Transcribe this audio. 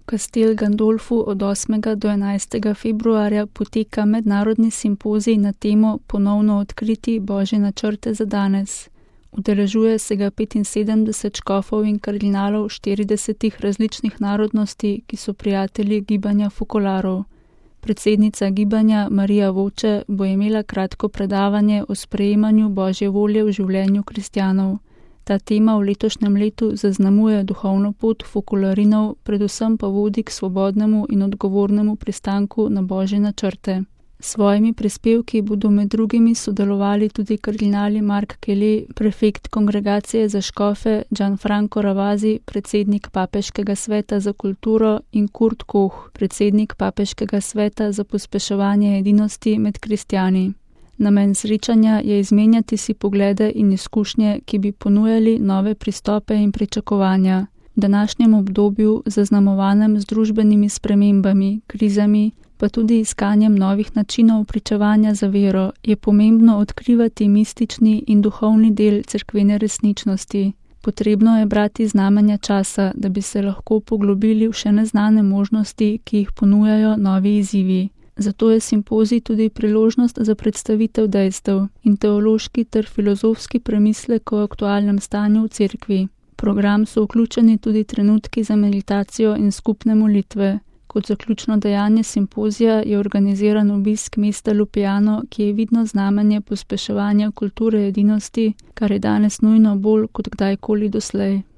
Castel Gandolfu od 8. do 11. februarja poteka mednarodni simpozij na temo Ponovno odkriti Božje načrte za danes. Udeležuje se ga 75 škofov in kardinalov 40 različnih narodnosti, ki so prijatelji gibanja fokolarov. Predsednica gibanja Marija Voče bo imela kratko predavanje o sprejemanju Božje volje v življenju kristjanov. Ta tema v letošnjem letu zaznamuje duhovno pot fokolarinov, predvsem pa vodi k svobodnemu in odgovornemu pristanku na Božje načrte. S svojimi prispevki bodo med drugimi sodelovali tudi kardinali Mark Kelly, prefekt kongregacije za škofe, Gianfranco Ravasi, predsednik Papeškega sveta za kulturo, in Kurt Koch, predsednik Papeškega sveta za pospeševanje edinosti med kristjani. Namen srečanja je izmenjati si poglede in izkušnje, ki bi ponujali nove pristope in pričakovanja. V današnjem obdobju, zaznamovanem z družbenimi spremembami, krizami, pa tudi iskanjem novih načinov pričevanja za vero, je pomembno odkrivati mistični in duhovni del cerkvene resničnosti. Potrebno je brati znamenja časa, da bi se lahko poglobili v še neznane možnosti, ki jih ponujajo novi izzivi. Zato je simpozij tudi priložnost za predstavitev dejstev in teološki ter filozofski premislek o aktualnem stanju v cerkvi. V program so vključeni tudi trenutki za meditacijo in skupne molitve. Kot zaključno dejanje simpozija je organiziran obisk mesta Lupiano, ki je vidno znamenje pospeševanja kulture edinosti, kar je danes nujno bolj kot kdajkoli doslej.